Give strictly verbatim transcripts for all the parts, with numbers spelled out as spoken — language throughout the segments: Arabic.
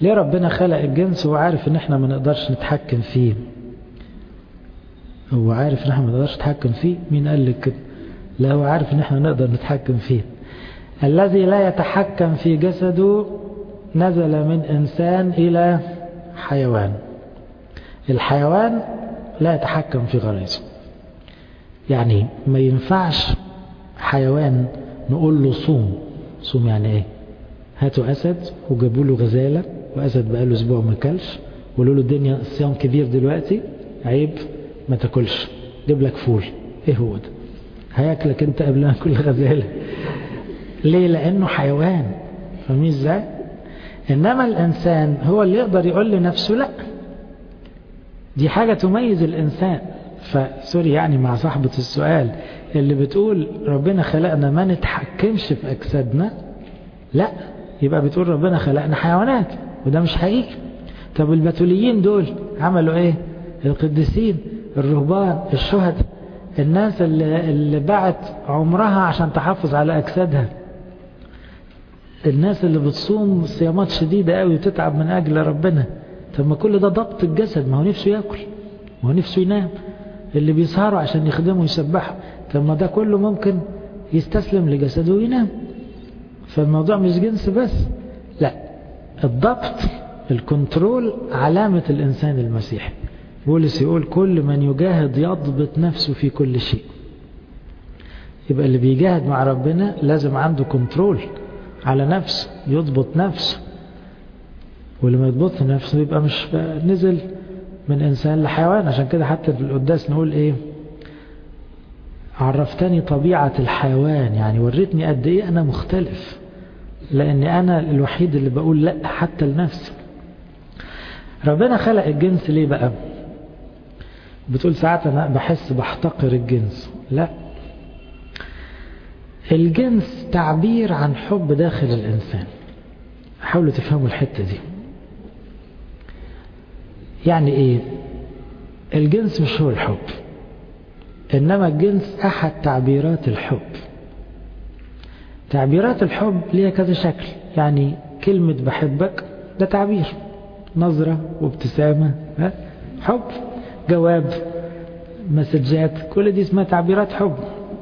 ليه ربنا خلق الجنس وهو عارف ان احنا ما نقدرش نتحكم فيه؟ هو عارف ان احنا ما نقدرش نتحكم فيه؟ مين قال لك كده؟ لا، هو عارف ان احنا نقدر نتحكم فيه. الذي لا يتحكم في جسده نزل من انسان الى حيوان. الحيوان لا يتحكم في غرائزه، يعني ما ينفعش حيوان نقول له صوم. صوم يعني ايه؟ هاتوا اسد وجابوا له غزاله، واسد بقاله اسبوع ما اكلش، وقالوا له الدنيا الصيام كبير دلوقتي، عيب ما تاكلش، جيب لك فول. ايه هو ده؟ هياكلك انت قبل ما كل غزاله. ليه؟ لانه حيوان. فاهمين ازاي؟ انما الانسان هو اللي يقدر يقول لنفسه لا. دي حاجه تميز الانسان. فسوري يعني مع صاحبه السؤال اللي بتقول ربنا خلقنا ما نتحكمش في اجسادنا، لا، يبقى بتقول ربنا خلقنا حيوانات، وده مش حقيقي. طب البتوليين دول عملوا ايه؟ القديسين، الرهبان، الشهداء، الناس اللي, اللي باعت عمرها عشان تحافظ على اجسادها، الناس اللي بتصوم صيامات شديدة قوي وتتعب من اجل ربنا. طب ما كل ده ضبط الجسد، ما هو نفسه ياكل، ما هو نفسه ينام، اللي بيسهروا عشان يخدموا ويسبحوا، طب ما ده كله ممكن يستسلم لجسده وينام. فالموضوع مش جنس بس، لا، الضبط، الكنترول علامة الإنسان المسيحي. بولس يقول كل من يجاهد يضبط نفسه في كل شيء. يبقى اللي بيجاهد مع ربنا لازم عنده كنترول على نفسه، يضبط نفسه. ولما يضبط نفسه يبقى مش نزل من إنسان لحيوان. عشان كده حتى في القداس نقول إيه؟ عرفتني طبيعة الحيوان، يعني وريتني قد إيه أنا مختلف، لأني أنا الوحيد اللي بقول لا حتى لنفسي. ربنا خلق الجنس ليه بقى؟ بتقول ساعات أنا بحس بحتقر الجنس. لا، الجنس تعبير عن حب داخل الإنسان. حاولوا تفهموا الحتة دي. يعني إيه؟ الجنس مش هو الحب، إنما الجنس أحد تعبيرات الحب. تعبيرات الحب ليها كذا شكل. يعني كلمة بحبك ده تعبير، نظرة وابتسامة، حب، جواب، مسجات، كل دي اسمها تعبيرات حب.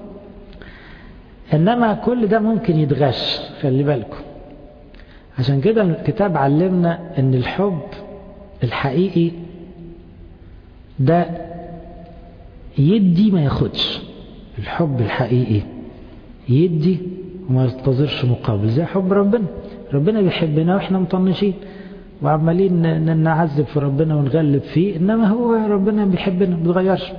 إنما كل ده ممكن يتغش، خلي بالكم. عشان كده الكتاب علمنا إن الحب الحقيقي ده يدي ما ياخدش. الحب الحقيقي يدي وما ينتظرش مقابل، زي حب ربنا. ربنا بيحبنا واحنا مطنشين وعمالين نعذب في ربنا ونغلب فيه، انما هو ربنا بيحبنا ما بيتغيرش.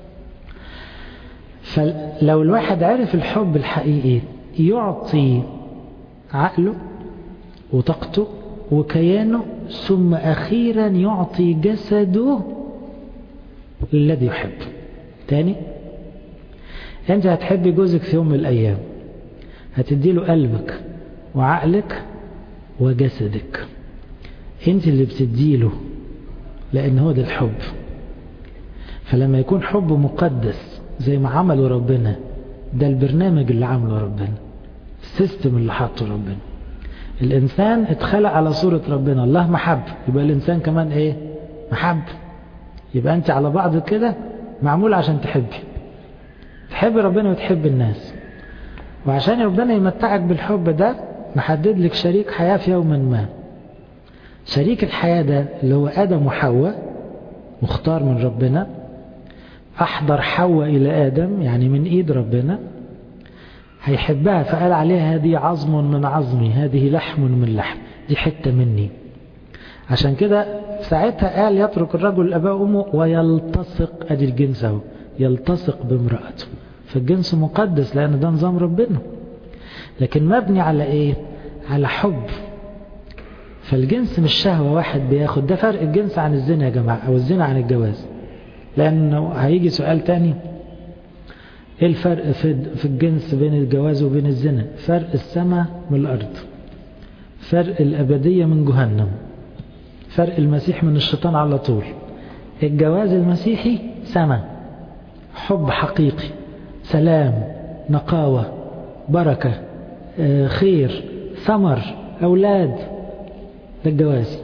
فلو الواحد عرف الحب الحقيقي يعطي عقله وطاقته وكيانه، ثم اخيرا يعطي جسده الذي يحب. تاني، انت هتحبي جوزك في يوم من الايام، هتديله قلبك وعقلك وجسدك. انت اللي بتديله، لان هو ده الحب. فلما يكون حب مقدس زي ما عمله ربنا، ده البرنامج اللي عمله ربنا، السيستم اللي حطه ربنا. الانسان اتخلق على صورة ربنا، الله محب، يبقى الانسان كمان ايه؟ محب. يبقى انت على بعض كده معمول عشان تحبي تحب ربنا وتحب الناس. وعشان ربنا يمتعك بالحب ده محدد لك شريك حياة في يوم ما. شريك الحياة ده اللي هو آدم وحواء، مختار من ربنا، أحضر حواء إلى آدم، يعني من إيد ربنا، هيحبها. فقال عليها هذه عظم من عظمي، هذه لحم من لحم، دي حتة مني. عشان كده ساعتها قال يترك الرجل الأباء وأمه ويلتصق، أدي الجنس اهو، يلتصق بامرأته. فالجنس مقدس لأن ده نظام ربنا، لكن مبني على إيه؟ على حب. فالجنس مش شهوة واحد بياخد. ده فرق الجنس عن الزنا يا جماعة، أو الزنا عن الجواز. لأنه هيجي سؤال تاني، إيه الفرق في الجنس بين الجواز وبين الزنا؟ فرق السماء من الأرض، فرق الأبدية من جهنم، فرق المسيح من الشيطان على طول. الجواز المسيحي سماء، حب حقيقي، سلام، نقاوة، بركة، خير، ثمر، أولاد. ده الجواز.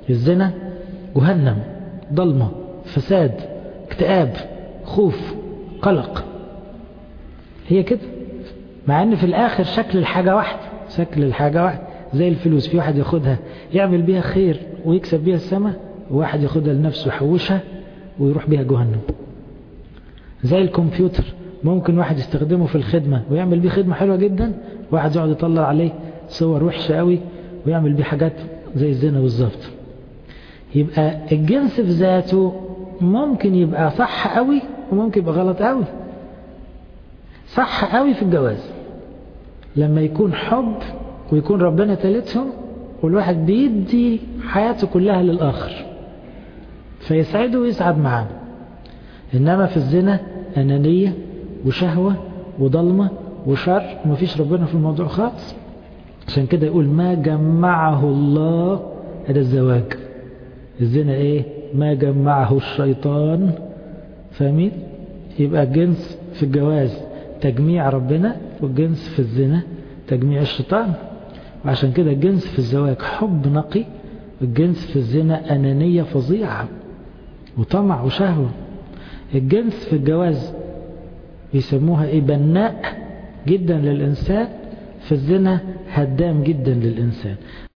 الزنا جهنم، ضلمة، فساد، اكتئاب، خوف، قلق. هي كده، مع ان في الاخر شكل الحاجة واحد، شكل الحاجة واحد. زي الفلوس، في واحد ياخدها يعمل بيها خير ويكسب بيها السماء، وواحد ياخدها لنفسه يحوشها ويروح بيها جهنم. زي الكمبيوتر، ممكن واحد يستخدمه في الخدمة ويعمل بيه خدمة حلوة جدا، واحد يقعد يطلع عليه صور وحشة قوي ويعمل بيه حاجات زي الزنا بالظبط. يبقى الجنس في ذاته ممكن يبقى صح قوي وممكن يبقى غلط قوي. صح قوي في الجواز لما يكون حب ويكون ربنا ثالثهم، والواحد بيدي حياته كلها للآخر فيسعده ويسعد معاه. إنما في الزنا أنانية وشهوة وضلمة وشر، ومفيش ربنا في الموضوع خالص. عشان كده يقول ما جمعه الله، هذا الزواج. الزنا ايه؟ ما جمعه الشيطان. فاهمين؟ يبقى الجنس في الجواز تجميع ربنا، والجنس في الزنا تجميع الشيطان. وعشان كده الجنس في الزواج حب نقي، والجنس في الزنا أنانية فظيعة وطمع وشهوة. الجنس في الجواز يسموها ايه؟ بناء جدا للإنسان، في الزنا هدام جدا للإنسان.